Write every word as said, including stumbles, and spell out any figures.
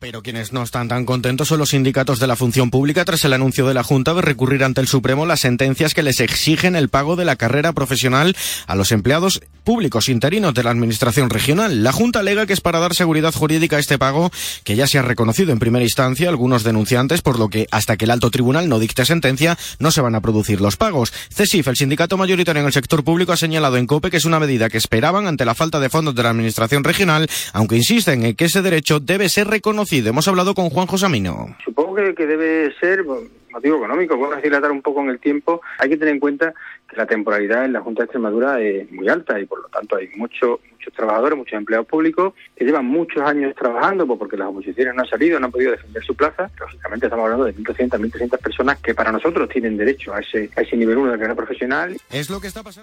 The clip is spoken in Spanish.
Pero quienes no están tan contentos son los sindicatos de la función pública tras el anuncio de la Junta de recurrir ante el Supremo las sentencias que les exigen el pago de la carrera profesional a los empleados públicos interinos de la Administración regional. La Junta alega que es para dar seguridad jurídica a este pago, que ya se ha reconocido en primera instancia algunos denunciantes, por lo que hasta que el alto tribunal no dicte sentencia no se van a producir los pagos. CESIF, el sindicato mayoritario en el sector público, ha señalado en COPE que es una medida que esperaban ante la falta de fondos de la Administración regional, aunque insisten en que ese derecho debe ser reconocido. Hemos hablado con Juan Josamino. Supongo que, que debe ser motivo económico, podemos dilatar un poco en el tiempo. Hay que tener en cuenta que la temporalidad en la Junta de Extremadura es muy alta y por lo tanto hay muchos muchos trabajadores, muchos empleados públicos que llevan muchos años trabajando pues porque las oposiciones no han salido, no han podido defender su plaza. Lógicamente estamos hablando de mil doscientas, mil trescientas personas que para nosotros tienen derecho a ese, a ese nivel uno de carrera profesional. Es lo que está pasando.